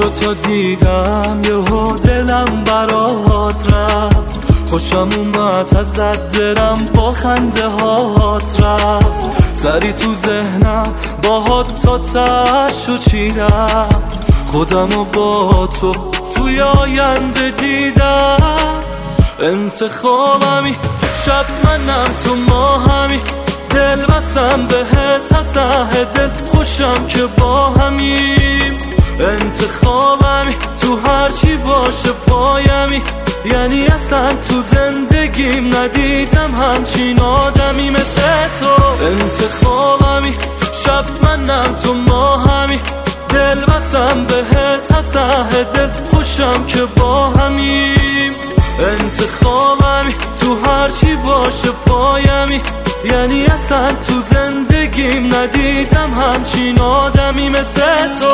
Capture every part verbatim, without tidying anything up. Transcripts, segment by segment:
رو تا دیدم یهو دلم برات رفت، خوشم اومد ازت درم با خنده هات رفت، سری تو ذهنم باهات تا تشو چیدم، خودمو با تو توی آینده دیدم. انتخابمی شب منم تو ما همی، دل بسم بهت از ته دل خوشم که با همیم. انتخابمی تو هرچی باشه پایمی، یعنی اصلا تو زندگیم ندیدم همچین آدمی مثل تو. انتخابمی شب منم تو ما همی، دل بسم بهت از ته دل خوشم که با همیم. انتخابمی تو هرچی باشه پایمی، یعنی اصلا تو زندگیم ندیدم همچین آدمی مثل تو.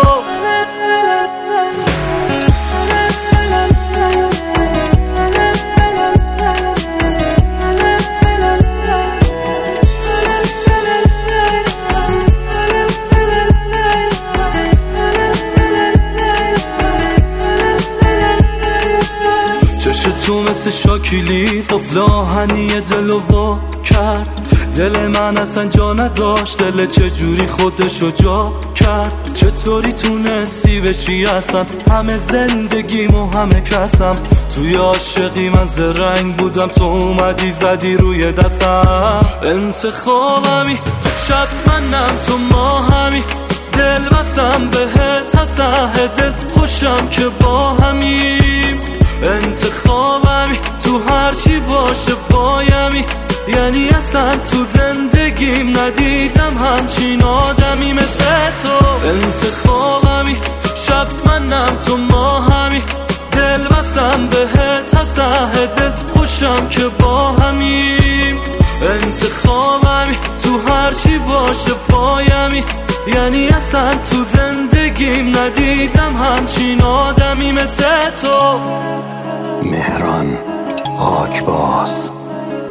تو مثل شاکلیت قفل آهنی دلو وا کرد، دل من اصلا جا نداشت، دل چجوری خودشو جا کرد. چطوری تونستی بشی اصلا همه زندگیمو همه کسم، توی عاشقی من زرنگ بودم، تو اومدی زدی روی دستم. انتخابمی شب منم تو ما همی، دل بسم بهت از ته دل خوشم که با همیم. انتخابمی تو هرچی باشه پایمی، یعنی اصلا تو زندگیم ندیدم همچین آدمی مثل تو. انتخابمی شب منم تو ما همی، دل بسم بهت از ته دل خوشم که با همیم. انتخابمی تو هرچی باشه پایمی، یعنی اصلا تو زندگیم ندیدم همچین آدمی مثل تو. مهران خاکباز،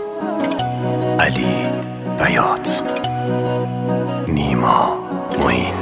علی بیات، نیما معین.